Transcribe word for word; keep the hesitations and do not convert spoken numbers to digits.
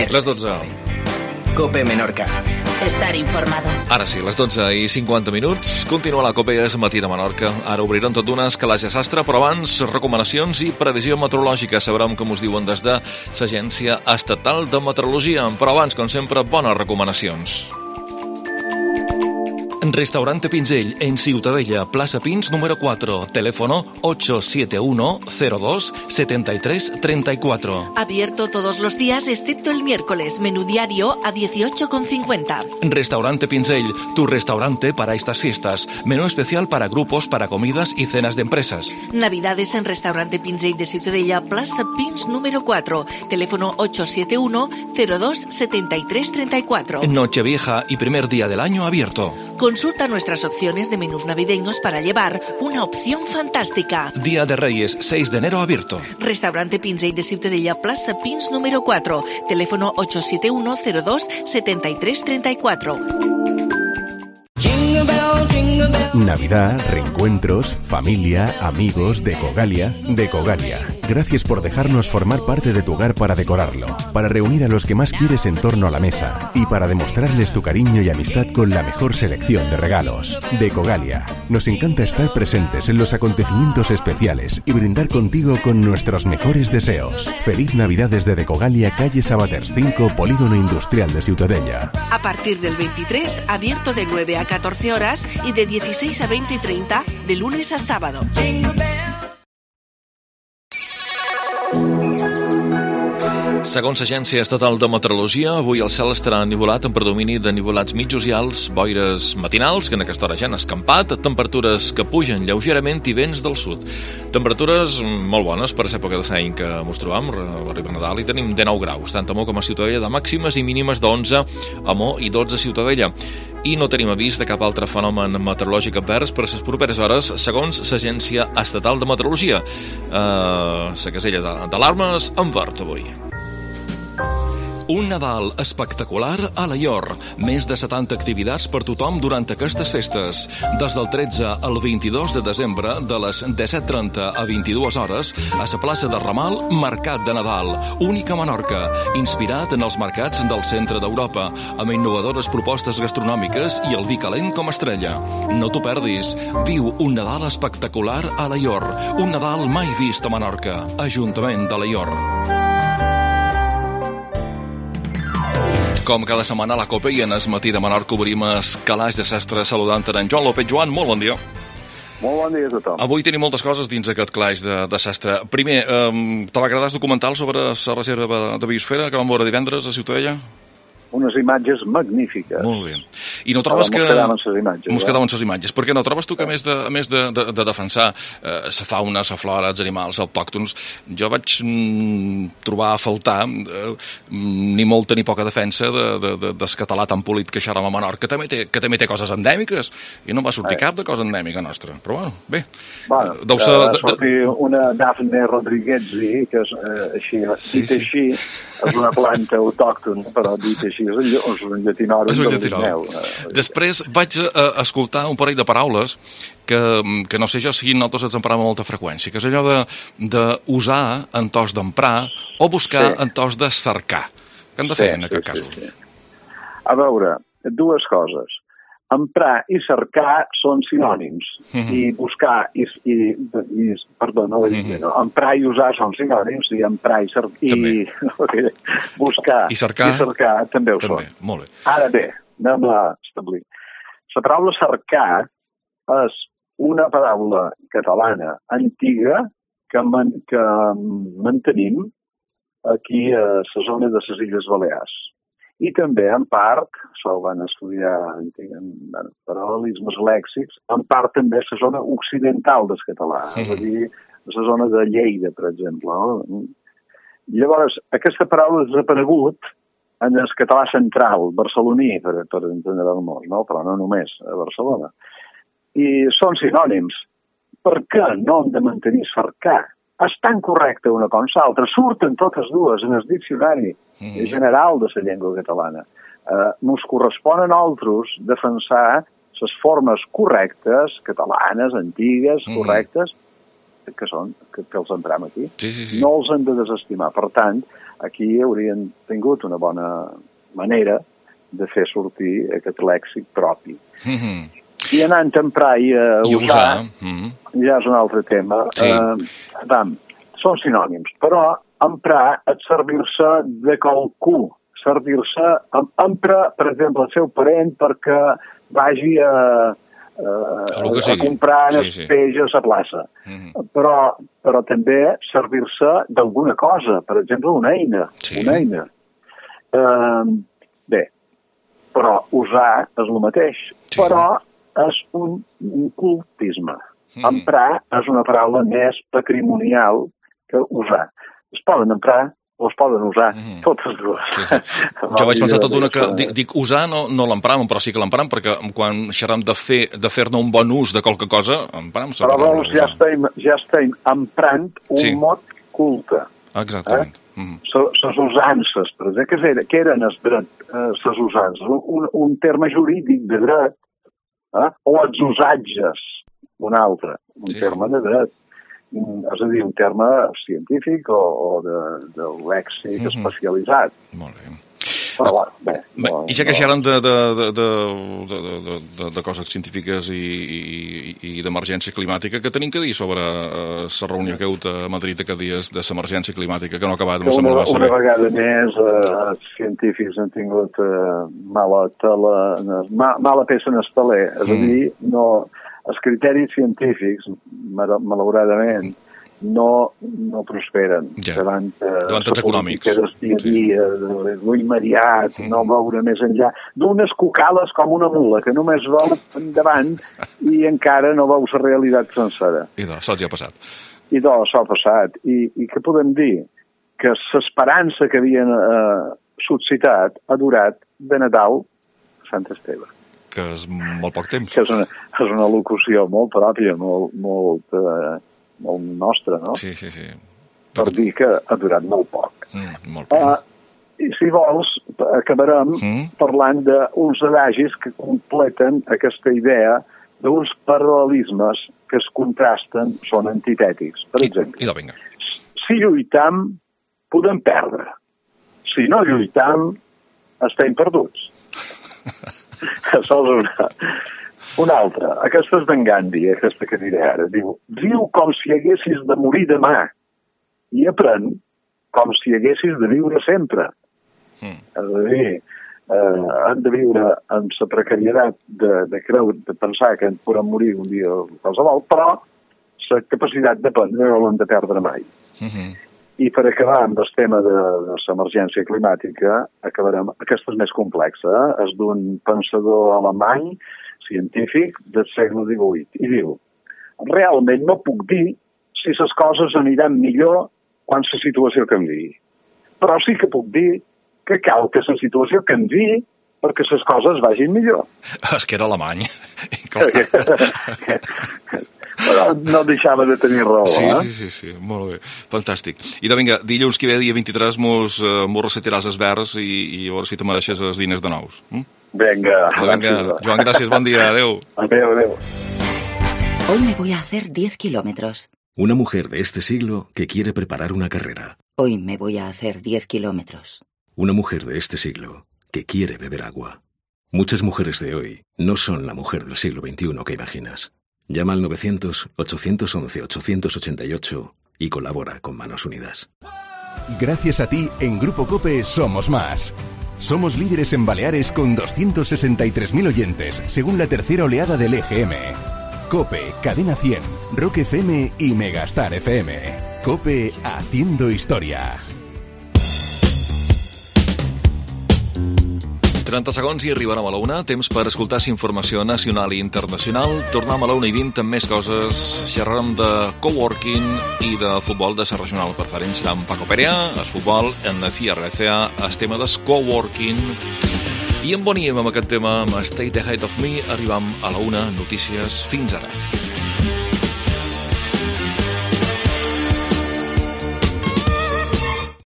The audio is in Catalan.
Santander. Les dotze. COPE Menorca. Estar informado. Ara sí, les dotze i cinquanta minuts. Continua la COPE és Matí de Menorca. Ara obriran tot d'unes calaix de sastre, però abans recomanacions i previsió meteorològica. Sabrem com us diuen des de l'Agència Estatal de Meteorologia. Però abans, com sempre, bones recomanacions. Restaurante Pinzell, en Ciutadella, Plaza Pins número cuatro, teléfono ocho siete uno cero dos siete tres tres cuatro. Abierto todos los días excepto el miércoles, menú diario a dieciocho con cincuenta. Restaurante Pinzell, tu restaurante para estas fiestas. Menú especial para grupos, para comidas y cenas de empresas. Navidades en Restaurante Pinzell de Ciutadella, Plaza Pins número cuatro, teléfono ocho siete uno cero dos siete tres tres cuatro. Nochevieja y primer día del año abierto. Consulta nuestras opciones de menús navideños para llevar una opción fantástica. Día de Reyes, seis de enero abierto. Restaurante Pinzell de Ciutadella, Plaza Pins número cuatro, teléfono ocho siete uno cero dos siete tres tres cuatro. Navidad, reencuentros, familia, amigos, Decogalia. Decogalia. Gracias por dejarnos formar parte de tu hogar para decorarlo, para reunir a los que más quieres en torno a la mesa y para demostrarles tu cariño y amistad con la mejor selección de regalos. Decogalia. Nos encanta estar presentes en los acontecimientos especiales y brindar contigo con nuestros mejores deseos. Feliz Navidad desde Decogalia, calle Sabaters cinco, Polígono Industrial de Ciutadella. A partir del veintitrés, abierto de nueve a catorce horas y de dieciséis a veinte y treinta, de lunes a sábado. Segons l'Agència Estatal de Meteorologia, avui el cel estarà ennuvolat amb predomini de nuvolats mitjos i alts, boires matinals, que en aquesta hora ja han escampat, temperatures que pugen lleugerament i vents del sud. Temperatures molt bones per l'època de l'any que ens trobam, arriba Nadal i tenim dinou graus, tant a Mo com a Ciutadella, de màximes i mínimes d'onze a Mo i dotze a Ciutadella. I no tenim avís de cap altre fenomen meteorològic advers per a les properes hores, segons l'Agència Estatal de Meteorologia. Uh, la casella d'alarmes en verd avui. Un Nadal espectacular a Alaior. Més de setanta activitats per tothom durant aquestes festes. Des del tretze al vint-i-dos de desembre, de les disset trenta a vint-i-dues hores, a la plaça de Ramal, Mercat de Nadal, únic a Menorca, inspirat en els mercats del centre d'Europa, amb innovadores propostes gastronòmiques i el vi calent com a estrella. No t'ho perdis. Viu un Nadal espectacular a Alaior. Un Nadal mai vist a Menorca. Ajuntament d'Alaior. Com cada setmana a la COPE i en el Matí de Menorca obrim el calaix de sastre saludant en Joan López. Joan, molt bon dia. Molt bon dia a tothom. Avui tenim moltes coses dins aquest calaix de, de sastre. Primer, eh, te va agradar el documental sobre la reserva de biosfera que vam veure divendres a Ciutadella? Unes imatges magnífiques. Molt bé. I no trobes que... Mos quedaven les imatges. Mos quedaven les imatges. Perquè no trobes tu que, a més de, a més de, de, de defensar eh, la fauna, la flora, els animals autòctons, jo vaig mm, trobar a faltar eh, ni molta ni poca defensa de, de, de, del català tan polit que xerrem a Menorca, que també té, que també té coses endèmiques, i no va sortir eh. cap de cosa endèmica nostra. Però bueno, bé. Bueno, Deu ser, va de, sortir de... una Daphne Rodríguez, que és eh, així, sí, dit sí. així, és una planta autòctona, però dit així és un, és un llatinòrum. És un llatinòrum. Després vaig uh, escoltar un parell de paraules que, que no sé jo si nosaltres ens emparem amb molta freqüència, que és allò de, de usar en tos d'emprar o buscar sí. en tos de cercar. Què hem de fer sí, en aquest sí, cas? Sí, sí. A veure, dues coses. Emprar i cercar són sinònims. Mm-hmm. I buscar i, i, i perdó, no ho he dit mm-hmm. no. Emprar i usar són sinònims, i emprar i cercar i okay. buscar I cercar, i cercar també ho també. són. Molt bé. Ara bé, anem a establir. La paraula cercar és una paraula catalana antiga que, man, que mantenim aquí a la zona de les Illes Balears. I també, en part, això ho van estudiar en paral·lelismes lèxics, en part també la zona occidental del català, mm-hmm. és a dir, la zona de Lleida, per exemple. No? Llavors, aquesta paraula ha desaparegut en el català central, barceloní, per, per entendre el món, no? Però no només a Barcelona. I són sinònims. Per què no hem de mantenir cercar? És tan correcte una com l'altra, surten totes dues en el diccionari mm. general de la llengua catalana. Eh, ens correspon a nosaltres defensar les formes correctes, catalanes, antigues, mm. correctes, que són, que, que els empram aquí. Sí, sí, sí. No els hem de desestimar. Per tant, aquí haurien tingut una bona manera de fer sortir aquest lèxic propi. Mm-hmm. I anant a emprar i a I usar, usar. Mm-hmm. ja és un altre tema. Sí. Eh, vam, són sinònims, però emprar és servir-se de qualcú, servir-se, empra, per exemple, el seu parent perquè vagi a, a, a comprar sí, sí. peix a la plaça. Mm-hmm. Però, però també servir-se d'alguna cosa, per exemple, una eina. Sí. Una eina. Eh, bé, però usar és el mateix, sí. Però és un cultisme. Mm. Emprar és una paraula més patrimonial que usar. Es poden emprar o es poden usar, mm. totes dues. Sí, sí. Jo vaig pensar tot d'una que dic, dic usar no, no l'empram, però sí que l'empram, perquè quan xerram de fer de fer-ne un bon ús de qualque cosa, empram. Però veus, ja estem, ja estem emprant un sí. mot culte. Exactament. Eh? Mm-hmm. Les usances, per exemple, que eren, que eren les uh, usances, un, un terme jurídic de dret, eh? O els usatges, un altre, un sí, terme sí. de dret. És a dir, un terme científic o, o de, de lèxic mm-hmm. especialitzat. Molt bé. Però, bueno, bé, bé no, I ja que xerrem de, de, de, de, de, de, de, de coses científiques i, i, i d'emergència climàtica, què tenim que dir sobre la uh, reunió que heu a Madrid aquests dies de l'emergència climàtica, que no ha acabat? Que una, una vegada més eh, els científics han tingut eh, mala, tela, ma, mala peça en el paler. És mm. a dir, no... Els criteris científics, malauradament, no, no prosperen ja. davant de davant els econòmics. Del dia a dia, de l'immediat, mm. no veure més enllà, d'unes cucales com una mula, que només veu endavant i encara no veu la realitat sencera. I doncs, això ja ha passat. I doncs, això ha passat. I, i què podem dir? Que l'esperança que havien eh, suscitat ha durat de Nadal a Sant Esteve. Que és molt poc temps. Que és una, és una locució molt pròpia, molt, molt, uh, molt nostra, no? Sí, sí, sí. Per Però... dir que ha durat molt poc. Mm, molt poc. Uh, I si vols, acabarem mm. parlant d'uns adagis que completen aquesta idea d'uns paral·lelismes que es contrasten, són antitètics. Per I, exemple, i vinga. Si lluitam, podem perdre. Si no lluitam, estem perduts. Això és una. Una altra. Aquesta és d'en Gandhi, aquesta que diré ara. Diu, viu com si haguessis de morir demà i aprèn com si haguessis de viure sempre. Mm. És a dir, eh, hem de viure amb la precarietat de, de creure, de pensar que en podem morir un dia o qualsevol, però la capacitat d'aprendre no l'hem de perdre mai. Mm-hmm. I per acabar amb el tema de, de l'emergència climàtica, acabarem, aquesta és més complexa, eh? És d'un pensador alemany, científic, del segle divuit, i diu, realment no puc dir si les coses aniran millor quan la situació canviï. Però sí que puc dir que cal que la situació canviï perquè les coses vagin millor. És que era alemany. Però no deixava de tenir raó, sí, eh? Sí, sí, sí, molt bé. Fantàstic. I de vinga, dilluns que ve, dia vint-i-tres, mos, uh, mos recetiràs els verds i, i a veure si te mereixes els diners de nous. Mm? Venga. Venga, Joan, gràcies, bon dia, adeu. Adeu, adeu. Hoy me voy a hacer diez kilómetros. Una mujer de este siglo que quiere preparar una carrera. Hoy me voy a hacer diez kilómetros. Una mujer de este siglo que quiere beber agua. Muchas mujeres de hoy no son la mujer del siglo veintiuno que imaginas. Llama al novecientos, ochocientos once, ochocientos ochenta y ocho y colabora con Manos Unidas. Gracias a ti, en Grupo COPE somos más. Somos líderes en Baleares con doscientos sesenta y tres mil oyentes, según la tercera oleada del E G M. COPE, Cadena cien, Rock F M y Megastar F M. COPE haciendo historia. trenta segons i arribarem a la una. Temps per escoltar informació nacional i internacional. Tornem a la una i vint amb més coses. Xerrarem de coworking i de futbol de la regional preferent. Serà amb Paco Perea, el futbol, en la C R C A, el tema del coworking. I en boníem amb aquest tema, amb Stay the Height of Me, arribam a la una, notícies, fins ara.